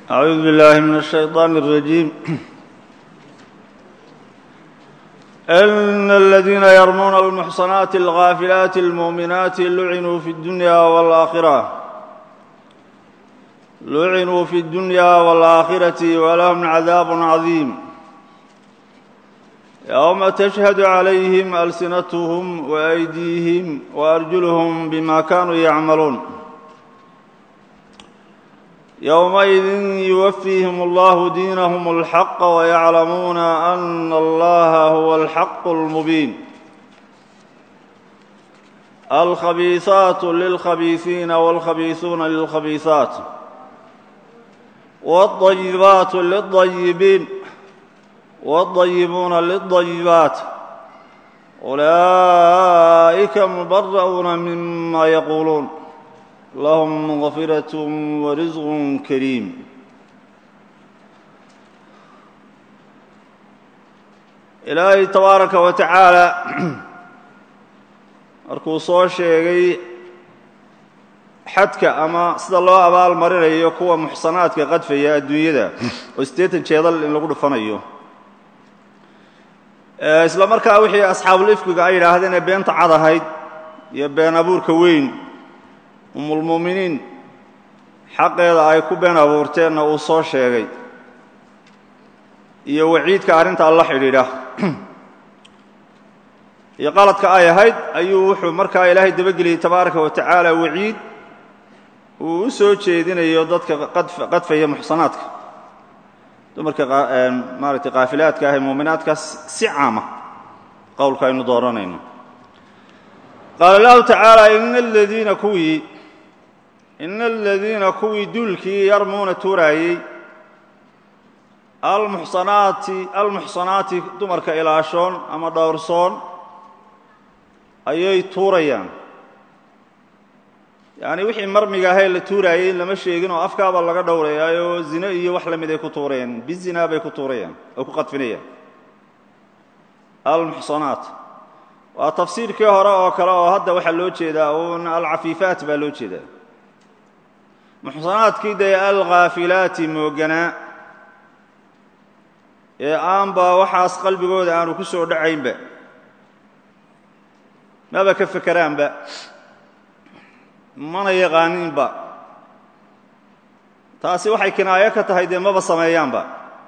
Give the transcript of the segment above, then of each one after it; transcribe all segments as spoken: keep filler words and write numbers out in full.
أعوذ بالله من الشيطان الرجيم. إن الذين يرمون المحصنات الغافلات المؤمنات لعنوا في الدنيا والآخرة لعنوا في الدنيا والآخرة ولهم عذاب عظيم يوم تشهد عليهم ألسنتهم وأيديهم وأرجلهم بما كانوا يعملون يومئذ يوفيهم الله دينهم الحق ويعلمون أن الله هو الحق المبين. الخبيثات للخبيثين والخبيثون للخبيثات والطيبات للطيبين والطيبون للطيبات أولئك مبرؤون مما يقولون لهم مغفرة ورزق كريم. إلهي تبارك وتعالى markuu soo sheegay xadka ama sida loo abaal marinayo kuwa muxsanaadka qadfaya adduunyada oo sideetan jeedal in lagu dhufanayo ee isla markaa wixii asxaabul ifkiga ay yiraahdeen beenta cad ahayd iyo been abuurka weyn umul muuminiin xaqeeda ay ku been abuurteenna uu soo sheegay iyo waciidka arinta Allah xidhiidha iyo qaladka ay ahayd ayuu wuxuu markaa Ilaahay dabageliyay tabaaraka wa tacaala waciid uu soo jeedinayo dadka qadfaya muxsanaadka dumarka maaragtay qaafilaadka ah ee muuminaadka si caama qowlka aynu dooranayno. قال الله تعالى إن الذين كوي إن الذين كوي دولكي يرمون توراي المحصنات المحصنات دمرك إلى شون أما دورسون أيي توريان يعني وحي مرميقا هاي اللي توراي لما شيقين وأفكار الله قد دوري أيو زنا إيو وحلا مدى كتوريان بالزنا بي كتوريان أو كقطفنية المحصنات وتفسير كهراء وكراء هذا وحا لو جيدا وان العفيفات با لو جيدا محصنات كده الغافلات موغنا ee aanba waxaas qalbigooda aanu ku soo dhacaynba maba ka fikiraanba mana yaqaaninba taasi waxay kinaayo ka tahay de maba sameeyaanba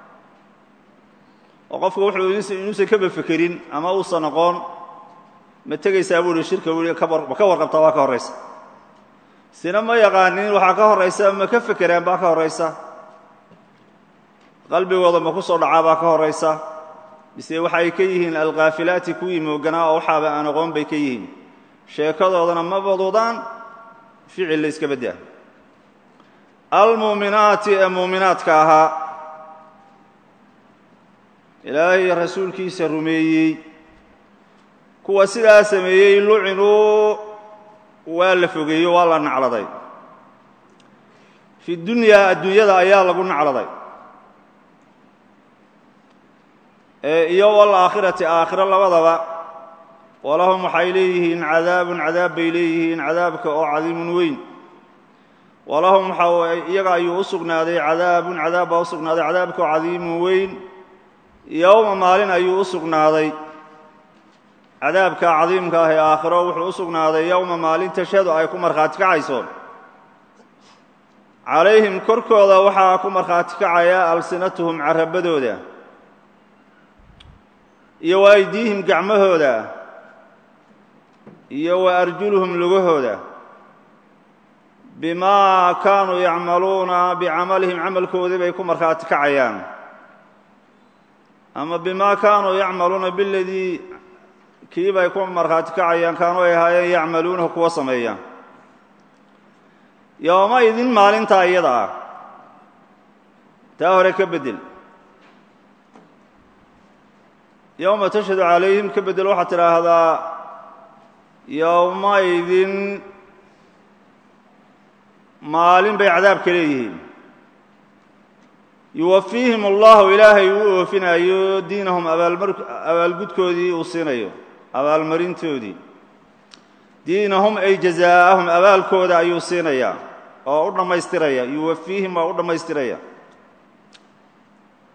oo qofku wuxuu inuusan ka fikirin ama uu sanaqoon ma tagaysaa buu shirka wali ka ka warqabta waa ka horeysa sina ma yaqaanin waxa ka horeysa ma ka fikiraan baa ka horeysa qalbigooda ma ku soo dhacaa baa ka horeysa bise waxa ay ka yihiin alqaafilaati kuwii mooganaa oo waxaaba aan aqoon bay ka yihiin sheekadoodana ma badudaan ficil la iska badaa. almuuminaati mu'minaadka ahaa ilaahay rasuulkiisa rumeeyey kuwa sidaa sameeyay lucinu waa la fogeeyo waa la nacladay fi dunya adduunyada ayaa lagu nacladay ee iyo wal aakhirati aakhira labadaba walahum haylihin cadaabun cadaab baylihin cadaabka oo cadiimun weyn walahum iyaga ayuu u sugnaaday cadaabun cadaab oo sugnaaday cadaabka oo cadiimun weyn yawma maalin ayuu u sugnaaday cadaabka cadiimka ah ee aakhiro wuxuu u sugnaaday yawma maalin tashhadu ay ku marxaati kacayso calayhim korkooda waxaa ku marxaati kacaya alsinatuhum carabadooda iyo waydiihim gacmahooda iyo wa arjuluhum lugahooda bima kaanuu yacmaluuna bicamalihim camalkoodii bay ku marxaati kacayaan ama bima kaanuu yacmaluuna biladii kii bay ku marxaati kacayaan kaanuu ay ahaayeen yacmaluunahu kuwa sameeya yowma idin maalintaa iyada ah taa hore ka bedel yowma tashhadu calayhim ka bedel waxaad tidhaahdaa yowma idin maalin bay cadaabka leeyihiin yuwafiihim allahu ilaahay uu oofinayo diinahum abaalgudkoodii uu siinayo abaalmarintoodii diinahum ay jazaa'ahum abaalkooda ayuu siinayaa oo u dhamaystiraya yuwafiihim waa u dhamaystiraya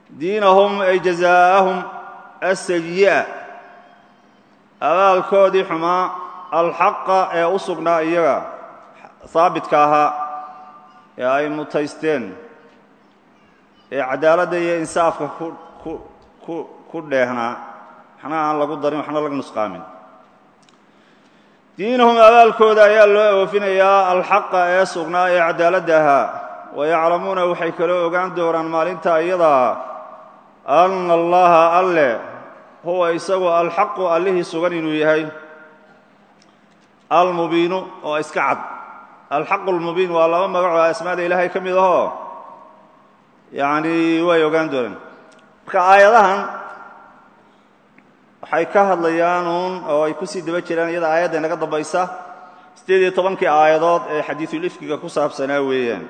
diinahum ay jazaa'ahum asayi'a abaalkoodii xumaa alxaqa ee u sugnaa iyaga haabitka ahaa ee ay mutaysteen ee cadaaladda iyo insaafka ku dheehnaa waxna aan lagu darin waxna laga nusqaamin diinahum abaalkooda ayaa loo oofinayaa alxaqa ee sugnaa ee cadaaladda ahaa wayaclamuuna waxay kaloo ogaan doonaan maalinta iyadaa anna allaha alle huwa isagu alxaqu allihii sugan inuu yahay almubiinu oo iska cad alxaqu almubiin waa laba magacoo asmaada ilaahay ka mid ahoo yacni way ogaan doonaan marka aayadahan waxay ka hadlayaan uun oo ay ku sii daba jiraan iyada aayadda inaga dambaysa siddeed iyo tobankii aayadood ee xadiisulifkiga ku saabsanaa weeyaan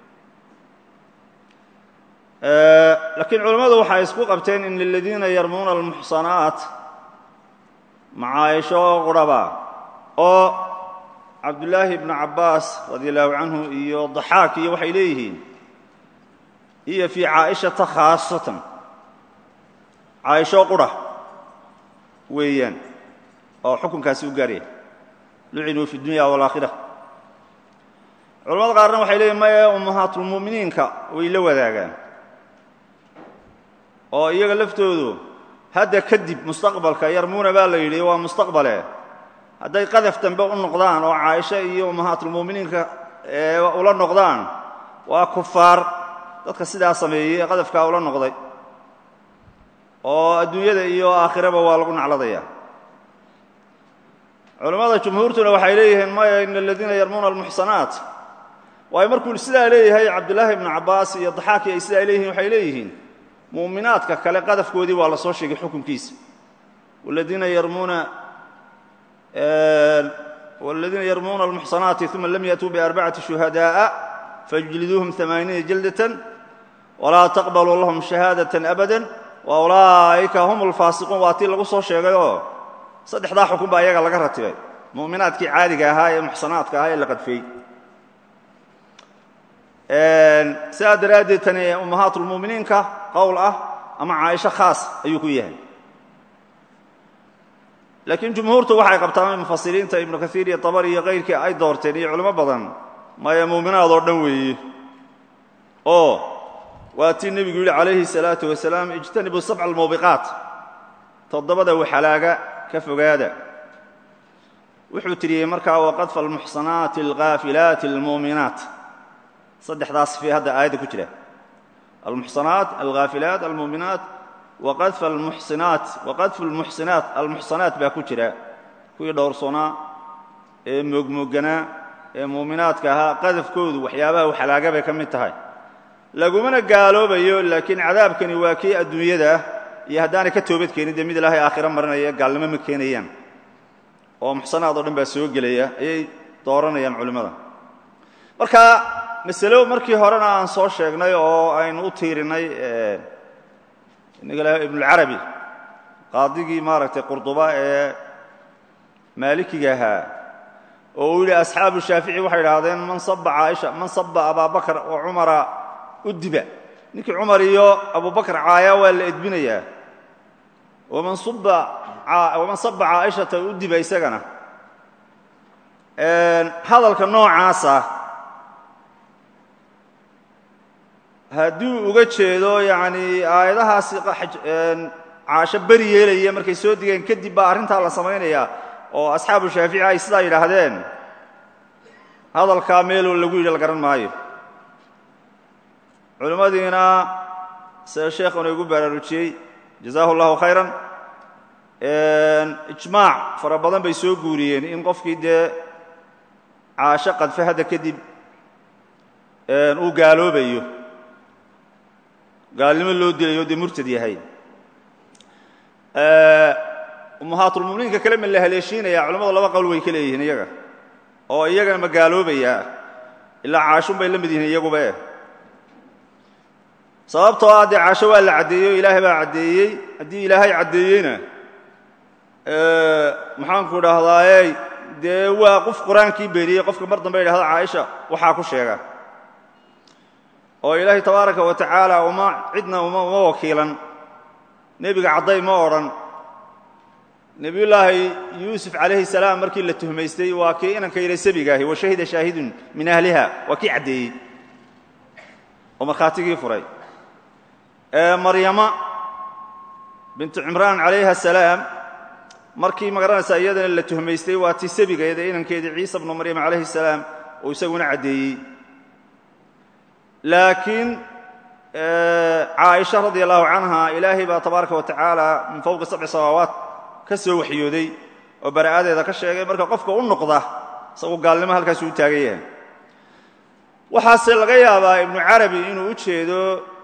laakiin culammadu waxay isku qabteen in liladiina yarmuuna almuxsanaat macaaisho quraba oo cabdullaahi ibnu cabbaas radi allahu canhu iyo daxaak iyo waxay leeyihiin iyo fii caaishata khaasatan caaisho qura weeyaan oo xukunkaasi u gaaraya lucinuu fi dunya waalaakhira culamada qaarna waxay leeyihin maya ummahaatulmu'miniinka way la wadaagaan oo iyaga laftoodu hadda kadib mustaqbalka yarmuuna baa la yidhi waa mustaqbale hadday qadaf dambe u noqdaan oo caaisho iyo ummahaatulmu'miniinka ula noqdaan waa kufaar dadka sidaa sameeyey ee qadafkaa ula noqday oo adduunyada iyo aakhiraba waa lagu nacladayaa culammada jumhuurtuna waxay leeyihiin maya ina aladiina yarmuuna almuxsanaat waayo markuu sidaa leeyahay cabdullaahi ibnu cabbaas iyo daxaaki ay sidaa leeyihiin waxay leeyihiin mu'minaadka kale qadafkoodii waa la soo sheegay xukunkiisa waladiina yarmuuna waladiina yarmuuna almuxsanaati uma lam yatuu biarbacati shuhadaa'a fajliduuhum amaaniina jaldatan walaa taqbaluu lahum shahaadatan abadan wa ulaa'ika hum alfaasiquun waa tii lagu soo sheegay oo saddexdaa xukun baa iyaga laga ratibay mu'minaadkii caadiga ahaa ee muxsanaadka ahaa ee la qadfiyey sidaa daraaddeed tani ummahaatulmu'miniinka qowl ah ama caaisho khaas ayuu ku yahay laakiin jumhuurtu waxay qabtaan mufasiriinta ibnu kaiir iyo tabari iyo kayrkii ay doorteen iyo culimo badan maya mu'minaad oo dhan weeye oo waa tii nebigu yidhi calayhi salaatu wasalaam ijtanibuu sabca almuubiqaat toddobada waxalaaga ka fogaada wuxuu tiriyey markaa waqadfa almuxsanaati alghaafilaati almu'minaat saddexdaas fii hadda aayadda ku jira almuxsanaat alghaafilaat almu'minaat waqadfa almuxsinaat waqadfu almuxsinaat almuxsanaat baa ku jira kuwii dhowrsoonaa ee moogmooganaa ee muuminaadka ahaa qadafkoodu waxyaabaha waxalaaga bay ka mid tahay lagumana gaaloobayo laakiin cadaabkani waa kii adduunyada iyo haddaanay ka toobad keenin dee mid ilaahay aakhiro marinaya gaalnimo ma keenayaan oo muxsanaad oo dhan baa soo gelaya ayay dooranayaan culimmada marka masalo markii horena aan soo sheegnay oo aynu u tiirinnay ibnulcarabi qaadigii maaragtay qurduba ee maalikiga ahaa oo uu yidhi asxaabu shaafici waxay idhaahdeen man saba caaisha man saba abaabakar oo cumara udiba ninkii cumar iyo abubakar caaya waa la edbinayaa waman saba caaishata udiba isagana hadalka noocaasa hadduu uga jeedo yacni aayadahaasi caasho beri yeelaya markay soo digeen kadib baa arrintaa la samaynayaa oo asxaabu shaafici ay sidaa yidhaahdeen hadalkaa meeloo lagu yidhi la garan maayo culimmadiina sida sheekhuna igu baraarujiyey jazaahu allahu khayran ijmaac fara badan bay soo guuriyeen in qofkii dee caasho qadfe hadda kadib uu gaaloobayo gaalnimo loo dilayo dee murtad yahay ummahaatulmu'miniinka kale ma la haleeshiinaya culamadu laba qowl way ka leeyihiin iyaga oo iyagana ma gaaloobayaa ilaa caashun bay la mid yihiin iyaguba eh sababtoo ah dee caasho waa la caddeeyey o ilaahay baa caddeeyey haddii ilaahay caddeeyeyna maxaanku idhaahdaaye dee waa qof qur-aankii beeniyey qofka mar dambe idhahda caaisha waxaa ku sheega oo ilaahay tabaaraka wa tacaala uma cidna uma wakiilan nebiga cadday ma odhan nebiyullaahi yuusuf calayhi salaam markii la tuhmaystay waa kii inanka ila sabigaahi wa shahida shaahidun min ahliha waa kii caddeeyey oo markhaatigii furay maryama bintu cimraan calayha asalaam markii magaranaysa iyadana la tuhmaystay waa tii sabigeeda inankeedii ciisa bnu maryam calayhi salaam oo isaguna caddeeyey laakiin caaisha radia allahu canha ilaahay baa tabaaraka wa tacaala min fowqi sabci samaawaat ka soo waxyooday oo bara'adeeda ka sheegay marka qofka u noqda isagoo gaalnimo halkaasuu u taagan yahay waxaase laga yaabaa ibnu carabi inuu u jeedo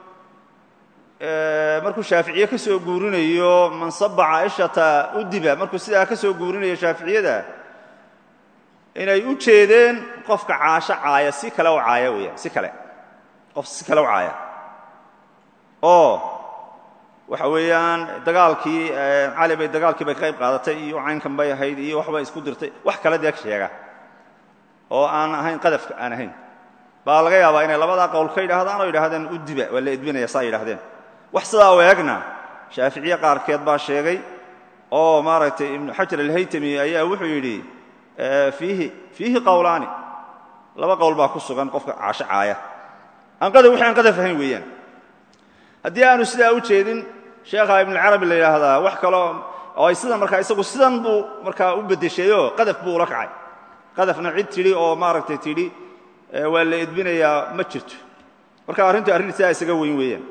markuu shaaficiye ka soo guurinayo mansaba caaishata udiba markuu sidaa ka soo guurinayo shaaficiyada inay u jeedeen qofka caasho caaya si kale u caaya weeyaan si kale qof si kale u caaya oo waxa weeyaan dagaalkii cali bay dagaalkii bay ka qayb qaadatay iyo caynkan bay ahayd iyo waxbay isku dirtay wax kale deeg sheega oo aan ahayn qadafka aan ahayn baa laga yaabaa inay labadaa qowl ka yidhaahdaan oo yidhaahdeen udiba waa la edbinaya saa yidhahdeen wax sidaa u eegna shaaficiye qaarkeed baa sheegay oo maaragtay ibnu xajar alhaytami ayaa wuxuu yidhi fiihi fiihi qowlaani laba qowl baa ku sugan qofka caasho caaya aan qadaf wixii aan qadaf ahayn weeyaan haddii aanu sidaa u jeedin sheekha ibnucarabi la yidhaahdaa wax kaloo oo ay sidan markaa isagu sidan buu markaa u beddeshayoo qadaf buu ula kacay qadafna cid tidhi oo maaragtay tidhi waa la edbinayaa ma jirto marka arrintu arrin sidaa isaga weyn weeyaan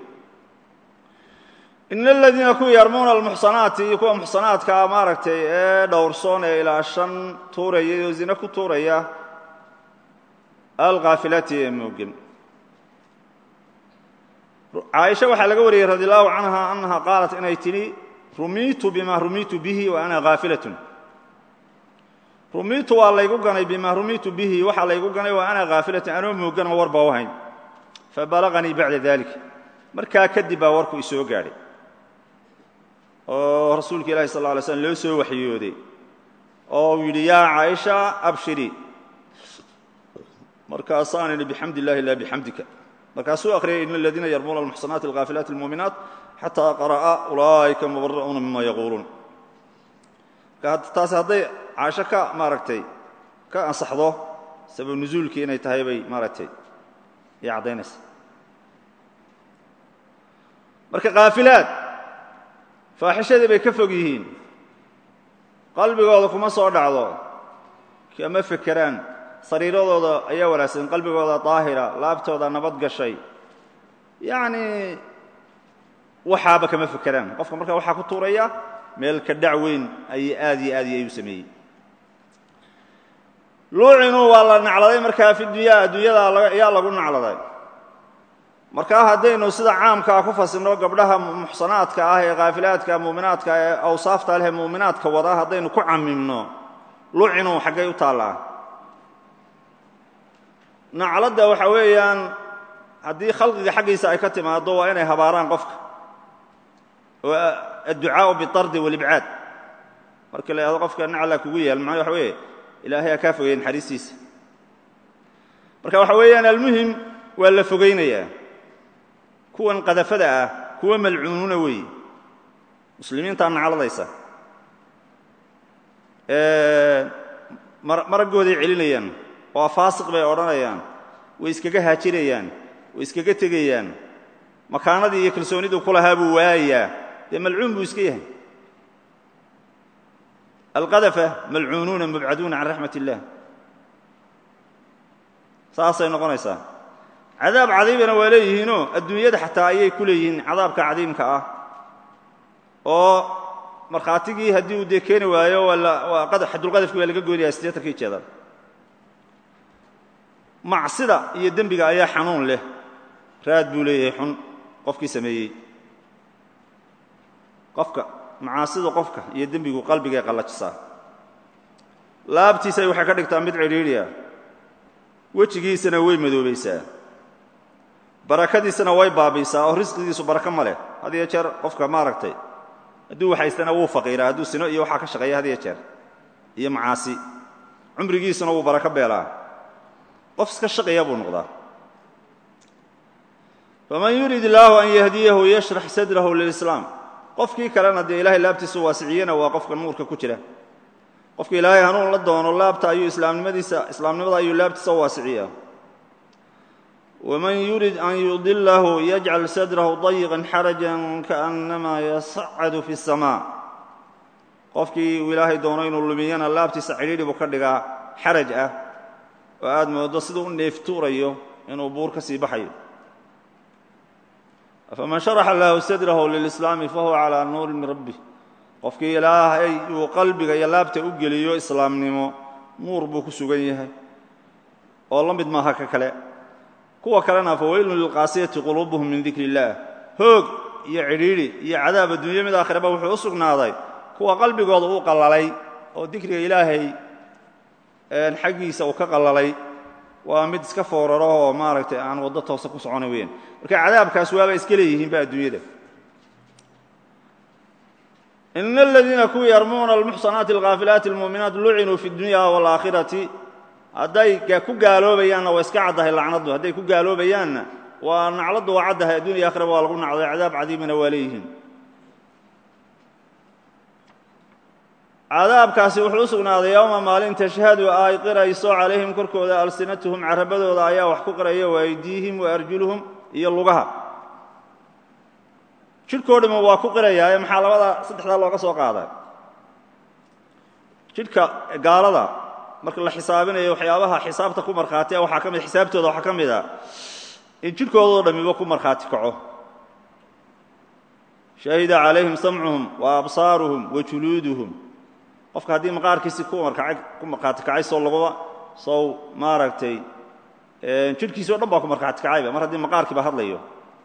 ina aladiina kuwa yarmuuna almuxsanaati iyo kuwa muxsanaadkaa maaragtay ee dhowrsoon ee ilaa shan tuuraya oo zine ku tuuraya alkhaafilaati ee moogan caaisha waxaa laga wariyey radi allahu canha annaha qaalat inay tidhi rumiitu bima rumiitu bihi wa ana khaafilatun rumiitu waa laygu ganay bima rumiitu bihi waxaa laygu ganay wa ana khaafilatun anoo moogan oo war baa u hayn fabalaganii bacda dalik markaa kadib baa warku isoo gaadhay oo rasuulka ilahi sal lla alay slam loo soo waxyooday oo uu yidhi yaa caaisha abshiri markaasaan idhi bixamdi illahi laa bixamdika markaasuu akhriyay ina aladiina yarmuuna almuxsanaati alghaafilaati almuuminaat xataa qara'a ulaa'ika mubara'uuna mima yaquuluun marka taasi hadday caasho ka maaragtay ka ansaxdo sabab nusuulkii inay tahay bay maaragtay iyo caddaynaysa marka khaafilaad faaxishadii bay ka fog yihiin qalbigooda kuma soo dhacdo kama fekeraan sariiradooda ayaa wanaagsan qalbigooda daahira laabtooda nabad gashay yacnii waxaaba kama fekeraan qofka marka waxaa ku tuuraya meel ka dhac weyn ayay aad iyo aad iyo ayuu sameeyey luucinuu waa la nacladay markaa fi dunyaa adduunyada ayaa lagu nacladay markaa haddaynu sida caamkaa ku fasirno gabdhaha muxsanaadka ah ee khaafilaadka muuminaadka ee awsaafta leh muuminaadka wada haddaynu ku camimno lucinuu xaggay u taallaa nacladda waxa weeyaan haddii khalqiga xaggiisa ay ka timaaddo waa inay habaaraan qofka oo adducaau bitardi walibcaad markii la yidhahdo qofka nacla kugu yaal macnaa waxa weeye ilaahay ha kaa fogeeye naxariistiisa marka waxa weeyaan almuhim waa la fogaynayaa kuwan qadafada ah kuwa malcuunuuna weeye muslimiintaa nacladaysa maraggooday celinayaan waa faasiq bay odhanayaan way iskaga haajinayaan way iskaga tegayaan makaanadii iyo kalsooniduu ku lahaa buu waayayaa dee malcuun buu iska yahay alqadafa malcuunuuna mubcaduuna can raxmat illah saasay noqonaysaa cadaab cadiibana waa leeyihiinoo adduunyada xataa ayay ku leeyihiin cadaabka cadiimka ah oo markhaatigii haddii uu dee keeni waayo waa xadulqadafkii waa laga goynaya siddeetankii jeedal macsida iyo dembiga ayaa xanuun leh raad buu leeyahay xun qofkii sameeyey qofka macaasidu qofka iyo dembigu qalbigay qallajisaa laabtiisay waxay ka dhigtaa mid cidhiidhiya wejigiisana way madoobaysaa barakadiisana way baabiisaa oo risqigiisu barako ma leh had iyo jeer qofka maaragtay hadduu waxaystana wuu faqiiraa hadduu sino iyo waxaa ka shaqeeya had iyo jeer iyo macaasi cumrigiisuna wuu barako beelaa qof iska shaqaya buu noqdaa faman yurid illaahu an yahdiyahu yashrax sadrahu lilislaam qofkii kalena dee ilaahay laabtiisa waasiciyena waa qofka nuurka ku jira qofka ilaahay hanuun la doono laabta ayuu islaamnimadiisa islaamnimada ayuu laabtiisa waasiciyaa waman yurid an yudilahu yajcal sadrahu dayiqan xarajan kaannamaa yascadu fi اsamaa qofkii uu ilaahay doono inuu lumiyana laabtiisa cidhiidhi buu ka dhigaa xaraj ah oo aad moodo siduu u neeftuurayo inuu buur ka sii baxayo faman sharaxa llaahu sadrahu lilislaami fahuwa calaa nuurin min rabbih qofkii ilaahay uu qalbiga iyo laabta u geliyo islaamnimo nuur buu ku sugan yahay oo la mid maaha ka kale kuwa kalena fawaylun lilqaasiyati quluubuhum min dikri illaah hoog iyo cidhiidhi iyo cadaab adduunyo mid aakhiraba wuxuu u sugnaaday kuwa qalbigooda uu qallalay oo dikriga ilaahay xaggiisa uu ka qallalay waa mid iska fooraro oo maaragtay aan waddo toosa ku socona weyn marka cadaabkaas waaba iska leeyihiinba adduunyada ina aladiina kuwii yarmuuna almuxsanaati alghaafilaati almuuminaat lucinuu fi اdunya wاlaakhirati hadday ku gaaloobayaanna waa iska caddahay lacnaddu hadday ku gaaloobayaanna waa nacladdu waa caddahay addunya aakhiraba waa lagu nacday cadaab cadiimana waa leeyihiin cadaabkaasi wuxuu u sugnaaday yowma maalin tashhadu ay qirayso calayhim korkooda alsinatuhum carabadooda ayaa wax ku qiraya waaydiihim waarjuluhum iyo lugaha jidhkoo dhima waa ku qirayaa ee maxaa labada saddexdaa looga soo qaaday jidhka gaalada marka la xisaabinayo waxyaabaha xisaabta ku markhaatiya waxaa ka mid xisaabtooda waxaa ka mid a in jidhkoodoo dhammiba ku markhaati kaco shahida calayhim samcuhum wa absaaruhum wa juluuduhum qofka haddii maqaarkiisii ku markhaati kacay soo laguba sow maaragtay jidhkiisi o dhan baa ku markhaati kacayba mar haddii maqaarkiiba hadlayo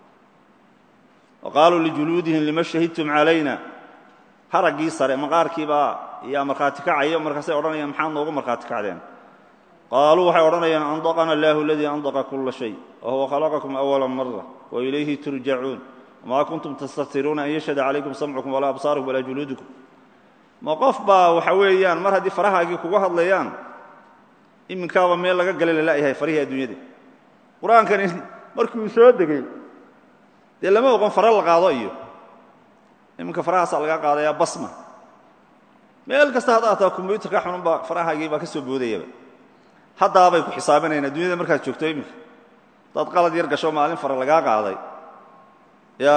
wa qaaluu lijuluudihim lima shahidtum calayna haraggii sare maqaarkiibaa yaa markhaati kacayo markaasay odhanayaan maxaad noogu markhaati kacdeen qaaluu waxay odhanayaan andaqana allaahu aladii andaqa kulla shay wa huwa khalaqakum awala mara wa ilayhi turjacuun wamaa kuntum tastaftiruuna an yashhada calaykum samcukum walaa absaarukum walaa juluudukum ma qof baa waxa weeyaan mar haddii farahaagii kuga hadlayaan iminkaaba meel laga gala lalayahay farihii adduunyada qur-aankani markuu soo degay dee lama oqon fara la qaado iyo iminka farahaasaa laga qaadayaa basma meel kasta hadda ataa kombyuutarka xununbaa farahaagii baa ka soo boodayaba haddaabay ku xisaabinayaan adduunyada markaad joogto iminka dad qalad yar gasho maalin fara lagaa qaaday ya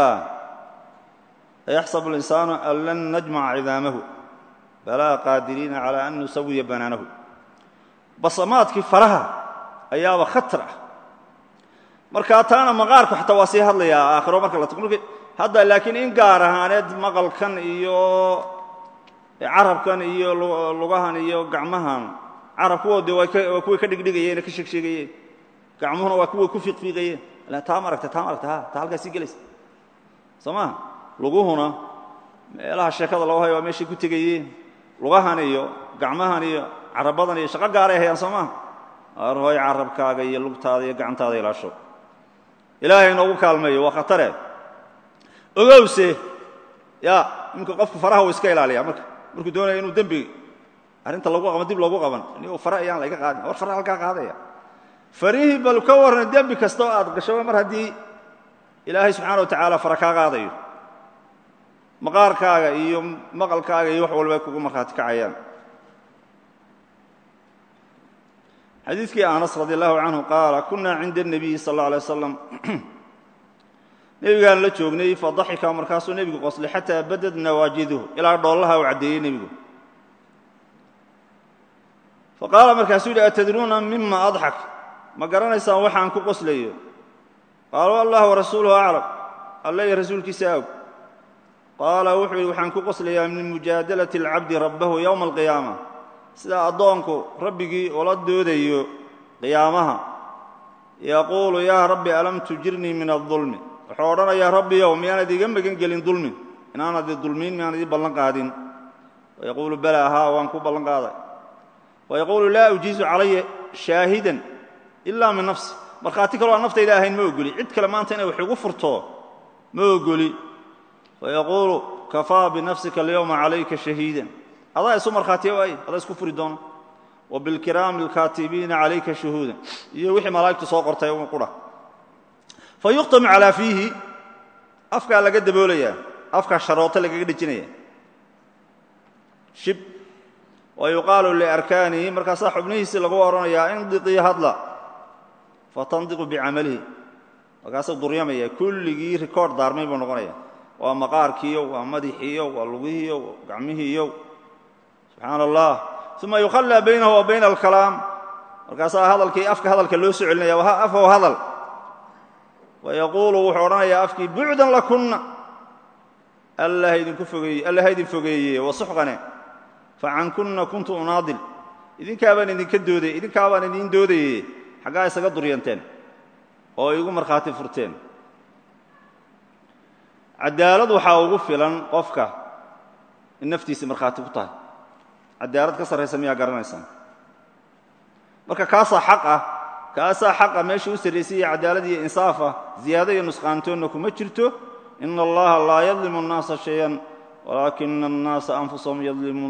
ayaxsabu اlinsaanu an lan najmaca cidaamahu balaa qaadiriina calaa an nusawiya banaanahu basamaadkii faraha ayaaba khatar ah markaa taana maqaarku xataa waa sii hadlayaa aakhiro marka la mark hadda laakiin in gaar ahaaneed maqalkan iyo carabkan iyo lugahan iyo gacmahan carabkuwoode waa kuway ka dhigdhigayeen ka sheegsheegayeen gacmuhuna waa kuway ku fiiqfiiqayeen taa ma aragta taa ma aragta ha taa halkaa sii gelaysa soo maha luguhuna meelaha sheekada loo hayo waa meeshay ku tegayeen lugahan iyo gacmahan iyo carabadan iyo shaqo gaaray hayaan soo maha arhooy carabkaaga iyo lugtaada iyo gacantaada ilaasho ilaahay inoogu kaalmeeyo waa khatare ogowse ya iminka qofku faraha uu iska ilaaliyaa marka markuu doonaya inuu dembi arrinta lagu qaban dib loogu qaban ni fara ayaan layga qaadin war fara halkaa qaadaya farihii bal ka warran dembi kastoo aad gasho mar haddii ilaahay subxaana wa tacaala fara kaa qaadayo maqaarkaaga iyo maqalkaaga iyo wax walba ay kugu markhaati kacayaan xadiidkii anas radi allahu canhu qaala kunaa cinda الnabiyi sal اlla alay wasalam nebigaan la joognay fadaxika markaasuu nebigu qoslay xataa badad nawaajiduhu ilaa dhoollaha uu caddeeyey nebigu faqaala markaasuu yidhi atadruuna mima adxak ma garanaysaan waxaan ku qoslayo qaaluu allah warasuuluhu aclam alla iyo rasuulkiisa og qaala wuxuu yidhi waxaan ku qoslayaa min mujaadalati اlcabdi rabbahu yowma alqiyaama sida addoonku rabbigii ula doodayo qiyaamaha yaquulu yaa rabbi alam tujirnii min aلظulmi wuxuu odhanayaa rabbiyow miyaanad iga magan gelin dulmi inaanad i dulmiin miyaanad ii ballan qaadin wayaquulu balaa haa waan ku ballan qaaday wayaquulu laa ujiizu calaya shaahidan ilaa min nafsi markhaati kaloo aan naftayda ahayn ma ogoli cid kale maanta inay wax igu furto ma ogoli wayaquulu kafaa binafsika alyowma calayka shahiidan adaa isu markhaatiya waay adaa isku furi doono wa bilkiraami alkaatibiina calayka shuhuudan iyo wixii malaa'igtu soo qortay qura fayuqtamu calaa fiihi afkaa laga daboolayaa afkaa sharooto lagaga dhejinaya shib wa yuqaalu liarkaanihi markaasaa xubnihiisii lagu odhanayaa indiqii hadla fatandiqu bicamalihi markaasuu duryamaya kulligii rikoord daarmay buu noqonaya waa maqaarkiiyo waa madaxiiyo waa lugihiiyo waa gacmihiiyo subxaana allah uma yukhallaa baynahu wa bayna alkalaam markaasaa hadalkii afka hadalka loo soo celinaya afoo hadal wayaquulu wuxuu odhanayaa afkii bucdan lakunna alla haydinku fogeeye alla haydin fogeeye wasuxqane facankunna kuntu unaadil idinkaabaan idinka doodayy idinkaabaan idin doodaye xaggaa isaga duryanteen oo igu markhaati furteen cadaalad waxaa ugu filan qofka in naftiisa markhaati ku tahay cadaalad ka sarraysa miyaa garanaysaan marka kaasaa xaq ah kaasaa xaqa meesha u sarraysay iyo cadaalad iyo insaaf ah ziyaado iyo nusqaantoonna kuma jirto ina allaha laa yadlimu annaasa shayan walaakina annaasa anfusahum yadlimuun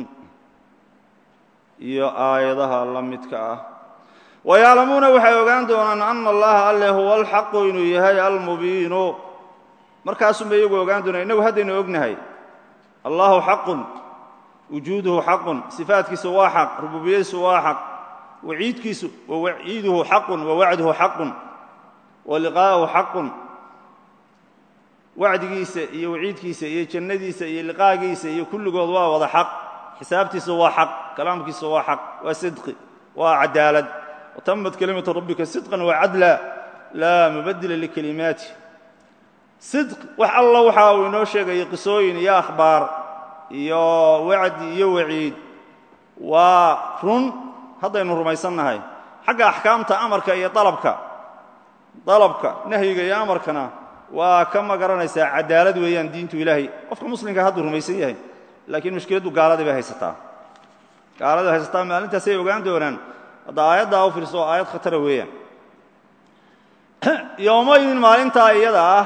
iyo aayadaha la midka ah wayaclamuuna waxay ogaan doonaan ana allaha alle huwa alxaqu inuu yahay almubiinu markaasuunba iyagu ogaan doonaan innagu haddaynu ognahay allahu xaqun wujuuduhu xaqun sifaatkiisu waa xaq rububiyadiisu waa xaq waciidkiisu wawaciiduhu xaqun wawacduhu xaqun waliqaa'uhu xaqun wacdigiisa iyo waciidkiisa iyo jannadiisa iyo liqaagiisa iyo kulligood waa wada xaq xisaabtiisa waa xaq kalaamkiisa waa xaq waa sidqi waa cadaalad watamat kelimatu rabbika sidqan wacadla laa mubadila likelimaati sidq wax alla waxa uu inoo sheegaya qisooyin iyo akhbaar iyo wacdi iyo waciid waa run haddaynu rumaysannahay xagga axkaamta amarka iyo dalabka dalabka nahyiga iyo amarkana waa ka ma garanaysaa cadaalad weeyaan diintu ilaahay qofka muslimka hadduu rumaysan yahay laakiin mushkiladdu gaaladii bay haysataa gaaladii haysataa maalintaasay ogaan doonaan hadda aayaddaa u fiirso oo aayad khatara weeyaan yowmaydin maalintaa iyada ah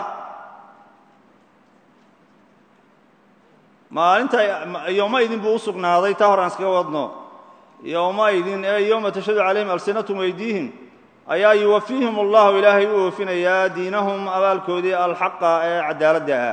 maalinta yowmaydin buu u sugnaaday taa hor aan iskaga wadno yowmaydin ee yowma tashhadu calayhim alsinatum waydiihim ayaa yuwafiihim allahu ilaahay u oofinayaa diinahum abaalkoodii alxaqa ee cadaaladda ahaa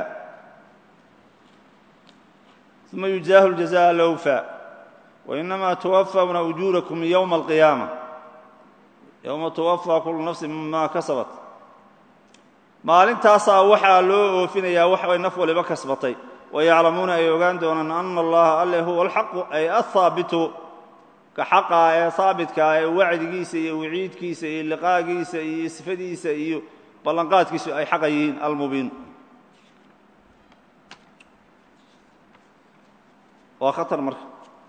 uma yujzaahu ljazaa alawfa wainamaa tuwafawna ujuurakum yowma alqiyaama yowma tuwafaa kullu nafsin mimaa kasabat maalintaasaa waxaa loo oofinayaa wax ay naf waliba kasbatay wayaclamuuna ay ogaan doonaan ana allaha alle huwa alxaqu ay ahaabitu ka xaqa ee haabitkaa ee wacdigiisa iyo waciidkiisa iyo liqaagiisa iyo sifadiisa iyo ballanqaadkiisu ay xaqa yihiin almubiin waa khatar marka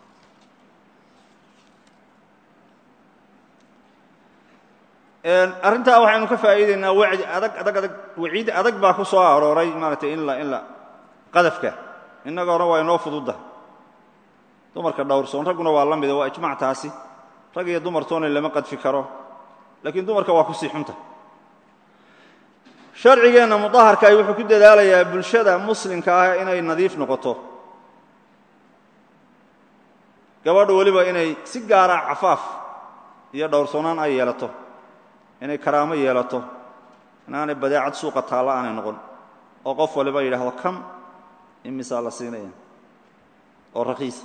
arrintaa waxaynu ka faa'iidaynaa wacdi adag adag adag waciid adag baa ku soo arooray maaragtay in la in la qadafka innagoona waa inoo fududda dumarka dhowrsoon ragguna waa la mida waa ijmac taasi rag iyo dumartoona lama qadfi karo laakiin dumarka waa ku sii xunta sharcigeenna mudaharkaay wuxuu ku dadaalayaa bulshada muslimka ah inay nadiif noqoto gabadhu weliba inay si gaara cafaaf iyo dhowrsoonaan ay yeelato inay karaamo yeelato inaanay badeecad suuqa taalla aanay noqon oo qof waliba yidhaahdo kam imisaa la siinaya oo raqiisa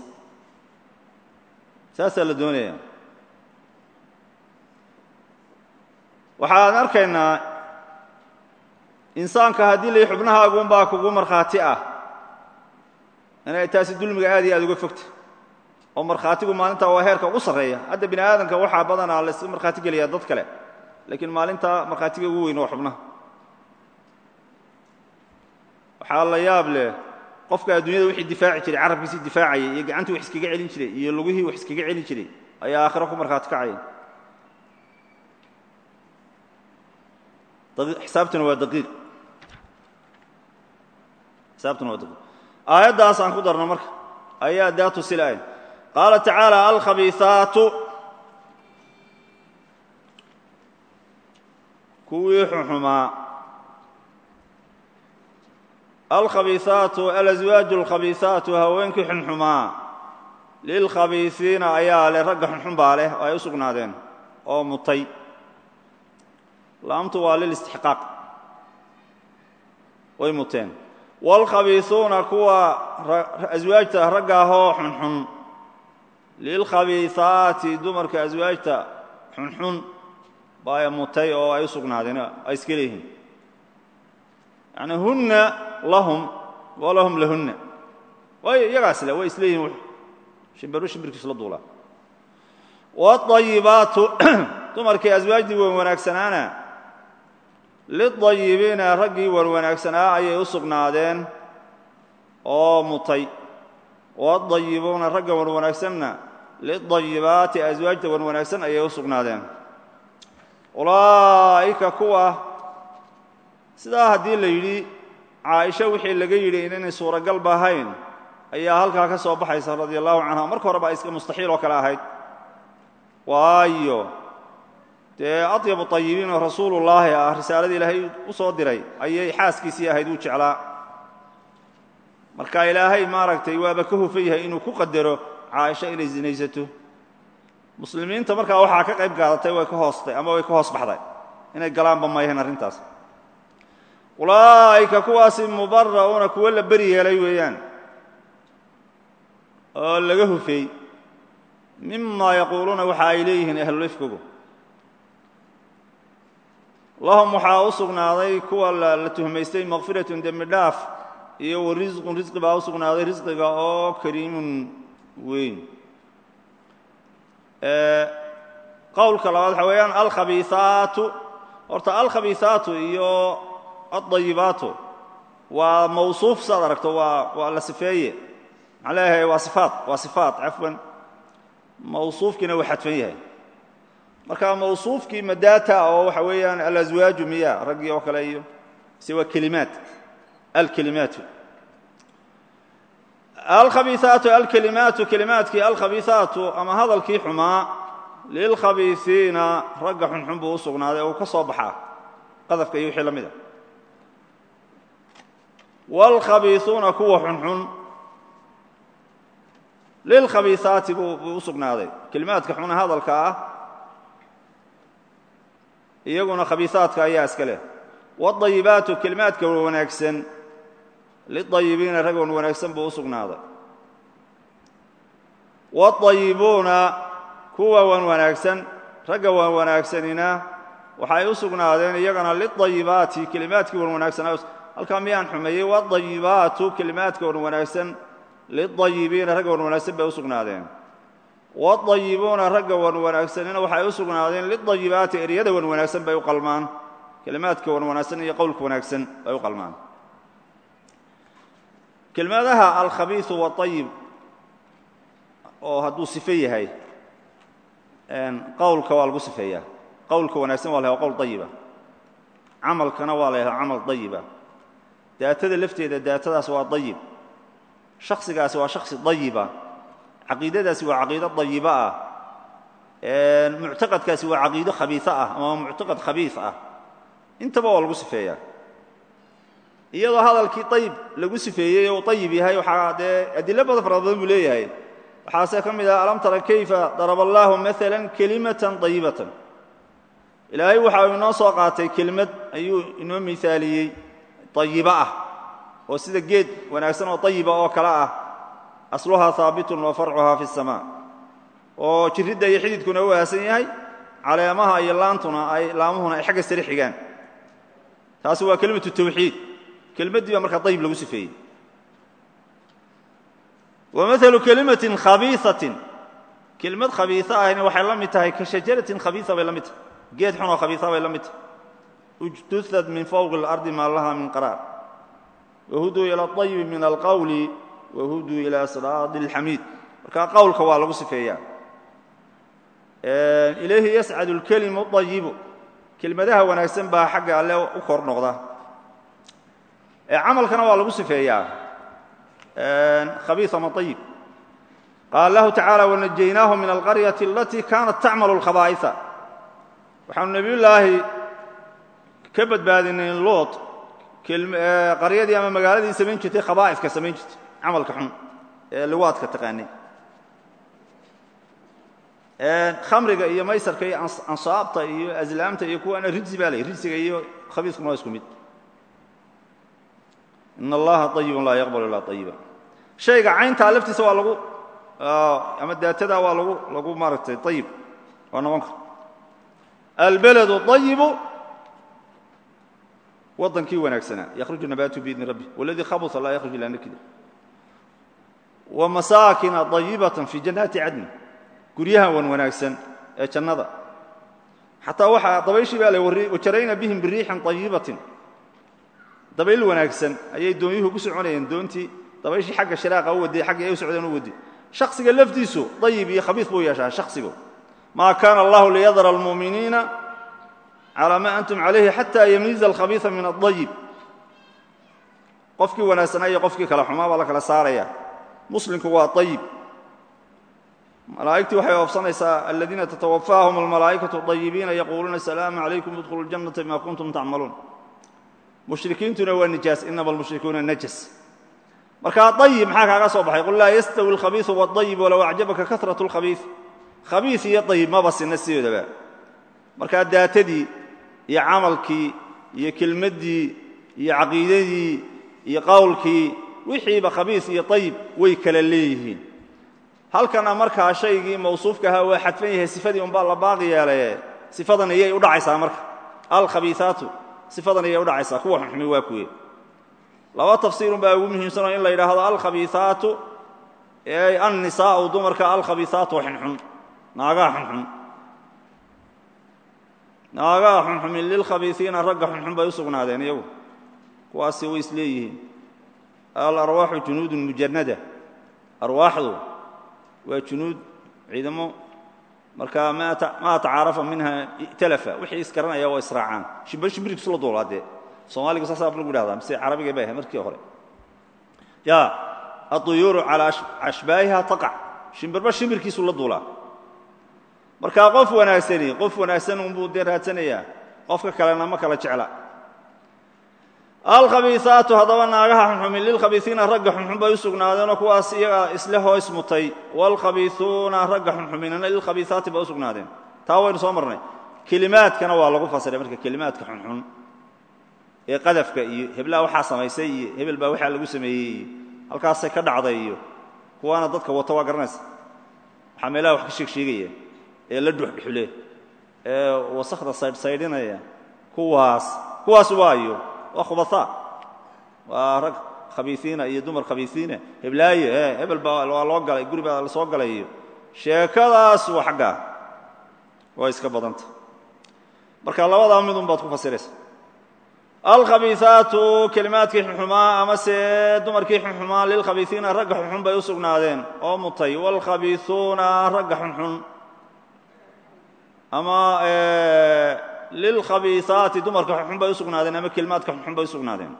saasaa la doonaya waxaan arkaynaa insaanka haddii la xubnahaagunbaa kugu markhaati ah inay taasi dulmiga aad iyo aad uga fogta oo markhaatigu maalintaa waa heerka ugu sarreeya hadda bini aadamka waxaa badanaa layska markhaati geliyaa dad kale laakiin maalintaa markhaatiga ugu weyn waa xubnaha waxaa la yaab leh qofka adduunyada wixii difaaci jiray carabkiisii difaacayay iyo gacantii wax iskaga celin jiray iyo lugihii wax iskaga celin jiray ayaa aakhiro ku markhaati kacaya xisaabtuna waa daqiiq xisaabtuna waa daqiiq aayaddaas aan ku darno marka ayaa daatu silaayn qaala tacaala alkhabiihaatu kuwii xuxumaa alkhabiihaatu alaswaaju alkhabiihaatu haweenkii xunxumaa lilkhabiisiina ayaa leh ragga xunxun baa leh oo ay u sugnaadeen oo mutay laamtu waa lilistixqaaq way muteen walkhabiisuuna kuwa aswaajta ragga ahoo xunxun lilkhabiisaati dumarka aswaajta xunxun baa mutay oo ay u sugnaadeen ay iska leeyihiin yani hunna lahum walahum lahunna way iyagaas le way isleeyihiin shimbiru shimbirkiisu la duulaa waadayibaatu dumarkii aswaajdii wan wanaagsanaana lidayibiina raggii wan wanaagsanaa ayay u sugnaadeen oo mutay waadayibuuna ragga wan wanaagsanna lidayibaati aswaajta wan wanaagsan ayay u sugnaadeen ulaa'ika kuwa sidaa haddii la yidhi caaisha wixii laga yidhi inaynay suuragalba ahayn ayaa halkaa ka soo baxaysa radia allahu canha marka hore baa iska mustaxiil oo kale ahayd waayo dee adyabu طayibiin oo rasuulullaahi ah risaaladii ilaahay u soo diray ayay xaaskiisii ahayd uu jeclaa marka ilaahay maaragtay waaba ka hufan yahay inuu ku qadaro caaisha inay zinaysato muslimiinta markaa waxaa ka qayb qaadatay way ka hoostay ama way ka hoos baxday inay galaanba mayhayn arrintaas ulaa'ika kuwaasi mubara'uuna kuwo la beri yeelay weeyaan oo laga hufeey mima yaquuluuna waxa ay leeyihiin ahlulifkigu lahum waxaa u sugnaaday kuwa la tuhmaystay makfiratun dembi dhaaf iyo wa risqun risqi baa u sugnaaday risqiga oo kariimun weyn qowlka labaad waxaa weeyaan alkhabiisaatu horta alkhabiisaatu iyo addayibaatu waa mawsuuf saad aragto waa waa la sifeeye maxaa leeyahay waa sifaat waa sifaat cafwan mawsuufkiina waa xadfan yahay marka mawsuufkii madaata oo waxa weeyaan alaswaaju miya raggii oo kale iyo se waa kelimaat alkelimaatu alkhabiisaatu alkelimaatu kelimaadkii alkhabiisaatu ama hadalkii xumaa lilkhabiisiina ragga xunxun buu u sugnaaday oo uu ka soo baxaa qadafka iyo wixii la mida waalkhabiisuuna kuwa xunxun lilkhabiisaati buu u sugnaaday kelimaadka xuna hadalka ah iyaguna khabiisaadka ayaa iska leh waadayibaatu kelimaadka wanaagsan lidayibiina rag wan wanaagsan buu u sugnaaday waadayibuuna kuwa wan wanaagsan ragga wan wanaagsanina waxay u sugnaadeen iyagana lidayibaati kelimaadkii wan wanaagsanaa halkaa miyaan xumeeyey waadayibaatu kelimaadka wan wanaagsan lidayibiina ragga wan wanaagsan bay u sugnaadeen waadayibuuna ragga wan wanaagsanina waxay u sugnaadeen lidayibaati eryada wan wanaagsan bay u qalmaan kelimaadka wan wanaagsan iyo qowlka wanaagsan bay u qalmaan kelmadaha alkhabiisu waayib oo hadduu sife yahay qowlka waa lagu sifeeyaa qowlka wanaagsan waa la yaha qowl ayiba camalkana waa la yahaa camal ayiba daatada lafteeda daatadaas waa ayib shaksigaasi waa shaksi ayiba caqiidadaasi waa caqiido ayiba ah muctaqadkaasi waa caqiido khabiis ah ama muctaqad khabiis ah intaba waa lagu sifeeyaa iyadoo hadalkii ayib lagu sifeeyey oo ayib yahay waxaa dee adilo badan fara badan buu leeyahay waxaase ka mid ah alam tara kayfa daraba allaahu maala kelimatan ayibatan ilaahay waxa uu inoo soo qaatay kelimad ayuu inoo miaaliyey ayiba ah oo sida geed wanaagsan oo ayiba oo kale ah asluhaa haabitun wa farcuhaa fi الsamaa oo jiridda iyo xididkuna u aasan yahay caleemaha iyo laantuna ay laamuhuna ay xagga sare xigaan taasi waa kelimatu tawxiid kelmaddii baa markaa ayib lagu sifeeyey wamaثalu kelimatin khabiisatin kelmad khabiisa ahna waxay la mid tahay ka shajaratin khabiisa bay la mid tahay geed xun oo khabiisa bay la mid tahay ujtusad min fawqi اlardi maa laha min qaraar wahuduu ila ayibi min alqawli wahuduu ila siraadi اlxamiid marka qowlka waa lagu sifeeyaa ilayhi yascadu اlkelimu ayibu kelmadaha wanaagsan baa xagga alle u kor noqda camalkana waa lagu sifeeyaa khabiis ama ayib qaala lahu tacaala wanajaynaahu min alqaryati alatii kaanat tacmalu اlkhabaa'iثa waxaanu nebiyullaahi ka badbaadinay lood qaryadii ama magaaladii samayn jirtay khabaa'ifka samayn jirtay camalka xun ee liwaadka taqaanay khamriga iyo maysarka iyo ansaabta iyo aslaamta iyo kuwaana rijsi baa lay rijsiga iyo khabiiskuna waa isku mid in allaha طayibun laa yaqbalu ilaa طayiba shayga cayntaa laftiisa waa lagu ama daatada waa lagu lagu maaragtay ayib waa noqon kara albeladu طayibu waddankii wanaagsanaa yakhruju nabaatu biidni rabbi waladii khabusa laa yakhruj ilaa nakida wamasaakina طayibatan fii jannaati cadni guryahan wan wanaagsan ee jannada xataa waxaa dabayshii baa la wajarayna bihim biriixin طayibatin dabayl wanaagsan ayay doonyuhu ku soconayeen doontii dabayshii xagga shiraaqa u waday xagga ay u socdeen u waday shakhsiga laftiisu طayib iyo khabiis buu yeeshaa shakhsigu maa kaana allahu liyadara almu'miniina calaa maa antum calayhi xataa yamiiza alkhabiisa min aلطayib qofkii wanaagsanaa iyo qofkii kale xumaa baa la kala saaraya muslimku waa طayib malaa'igtii waxay oofsanaysaa aladiina tatawaffaahum almalaa'ikatu طayibiina yaquuluuna salaamu calaykum idkhulu اljannata bima kuntum tacmaluun mushrikiintuna waa nijaas inama almushrikuuna najas markaa طayib maxaa kaaga soo baxay qul laa yastawi اlkhabiiثu wالطayib walow acjabaka kahraة اlkhabiiث khabiis iyo طayib maba sinna sidoodaba markaa daatadii iyo camalkii iyo kelmaddii iyo caqiidadii iyo qowlkii wixiiba khabiis iyo طayib way kala leeyihiin halkana markaa shaygii mawsuufka ahaa waa xadfan yahay sifadii unbaa la baaqi yeelaye sifadan ayay u dhacaysaa marka alkhabiiثaatu sifadan ayay u dhacaysaa kuwa xunxumi waa kuwe laba tafsiirun baa ugu muhiimsanoo in la yidhaahdo alkhabiiثaatu ee annisaa'u dumarka alkhabiiثaatu xunxun naagaha xunxun naagaha xunxumin lilkhabiiثiina ragga xunxun bay u sugnaadeen iyagu kuwaasi way isleeyihiin alarwaaxu junuudun mujannada arwaaxdu waa junuud ciidamo markaa maa tacaarafa minha i'talafa wixii iskaranaya waa israacaan shimbir shimbirkiisu la duulaa dee soomaaliga saasaa lagu idhahdaa mise carabigay bay ahay markii hore ya aطuyuuru calaa ashbaahiha taqac shimbirba shimbirkiisu la duulaa markaa qof wanaagsani qof wanaagsan unbuu dee raadsanayaa qofka kalena ma kala jecla alkhabiiثaatu haddaba naagaha xunxumin lilkhabiiثiina ragga xunxun bay u sugnaadeenoo kuwaas iyaga isle hoos mutay wاlkhabiiثuuna ragga xunxuminana lilkhabiiثaati bay u sugnaadeen taa waynu soo marnay kelimaadkana waa lagu fasiray marka kelimaadka xunxun ee qadafka iyo heblaha waxaa samaysay iyo hebel baa waxaa lagu sameeyey iyo halkaasay ka dhacday iyo kuwaana dadka wato waa garanaysa waxaa meelaha wax ka sheeg sheegaya ee la dhuxdhuxule ee wasakhda saydhsaydhinaya kuwaas kuwaas waayo waa khubaثaa waa rag khabiiثiina iyo dumar khabiiثiina heblaaye e hebel baa waa loo galay guri baa la soo galay iyo sheekadaas waa xaggaa waa iska badanta marka labadaa midun baad ku fasiraysa alkhabiiثaatu kelimaadkii xunxumaa amase dumarkii xunxumaa lilkhabiiثiina ragga xunxun bay u sugnaadeen oo mutay wاlkhabiiثuuna ragga xunxun ama lilkhabiiثaati dumarka xunxun bay u sugnaadeen ama kelimaadka xunxun bay u sugnaadeen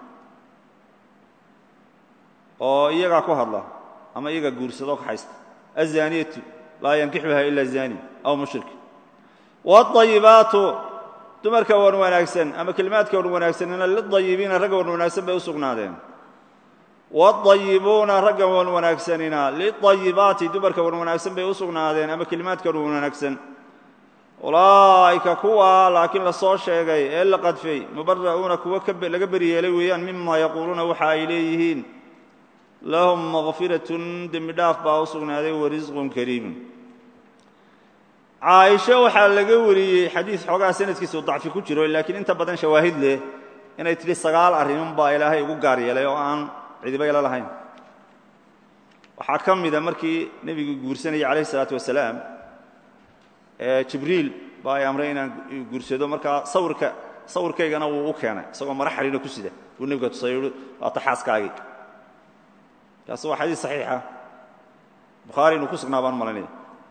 oo iyagaa ku hadla ama iyagaa guursadoo ka haysta aلzaaniyatu laa yankixuha ila zani aw mushrik wاطayibaatu dumarka wan wanaagsan ama kelimaadka wan wanaagsanina liطayibiina ragga wan wanaagsan bay u sugnaadeen wاطayibuuna ragga wan wanaagsanina liطayibaati dumarka wan wanaagsan bay u sugnaadeen ama kelimaadka wan wanaagsan ulaa'ika kuwa laakiin la soo sheegay ee la qadfay mubara'uuna kuwa laga beriyeelay weeyaan mima yaquuluuna waxa ay leeyihiin lahum makfiratun dembi dhaaf baa u sugnaaday warisqun kariimun caaisho waxaa laga wariyey xadiis xoogaa sanadkiisa uu dacfi ku jiro laakiin inta badan shawaahid leh inay tidhi sagaal arrimun baa ilaahay ugu gaar yeelay oo aan cidiba ila lahayn waxaa ka mida markii nebigu guursanayay calayh isalaatu wasalaam jibriil baa ay amray inaan guursado markaa sawirka sawirkaygana wuu u keenay isagoo mara xariina ku sida buu nebiga tusay waa taxaaskaagii kaas waa xadiis saxiixa bukhaari inuu ku sugnaa baan malanaya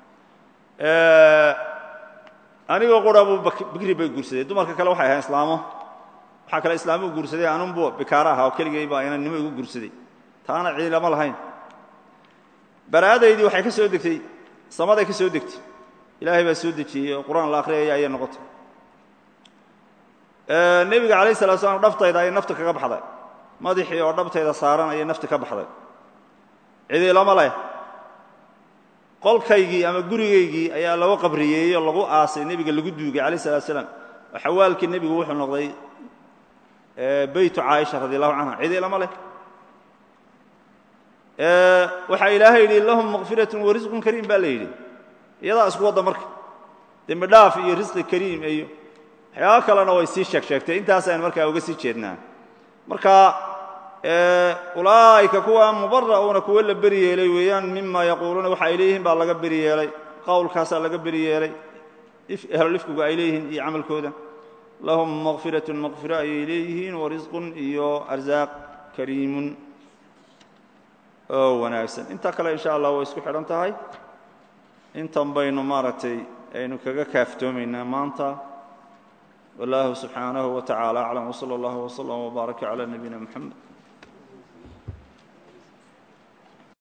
anigoo qura buu bikri bay guursaday dumarka kale waxay ahayn islaamo waxaa kale islaamuu guursaday anunbu bikaara ahaa oo keligay baa inannimo igu guursaday taana cidi lama lahayn baraa'adaydii waxay ka soo degtay samaday ka soo degtay ilaahay baa soo dejiyey oo qur'aan la akhriyaya ayay noqotay nebiga calayh salatu slam dhaftayda ayay nafta kaga baxday madaxii oo dhabtayda saaran ayay nafti ka baxday cidii lama leh qolkaygii ama gurigaygii ayaa lagu qabriyeeyey oo lagu aasay nebiga lagu duugay calayh salatu salaam oo xawaalkii nebigu wuxuu noqday beytu caaisha radi allahu canha cidii lama leh waxaa ilaahay yidhi lahum maqfiratun warisqun kariim baa la yidhi iyadaa isku wadda marka dembi dhaaf iyo risqi kariim iyo waxyaaba kalena way sii sheeg sheegtay intaasaynu markaa uga sii jeednaa marka ulaa'ika kuwa mubara'uuna kuwa la beri yeelay weeyaan mima yaquuluuna waxa ay leeyihiin baa laga beri yeelay qowlkaasaa laga beri yeelay ehlulifkigu ay leeyihiin iyo camalkooda lahum maqfiratun maqfira ayay leeyihiin warisqun iyo arsaaq kariimun oo wanaagsan inta kale insha allah way isku xidhan tahay intan baynu maaragtay aynu kaga kaaftoomaynaa maanta wallahu subxaanahu wa tacaala aclam wsala allahu wslam wbaaraka calaa nabiyina moxamed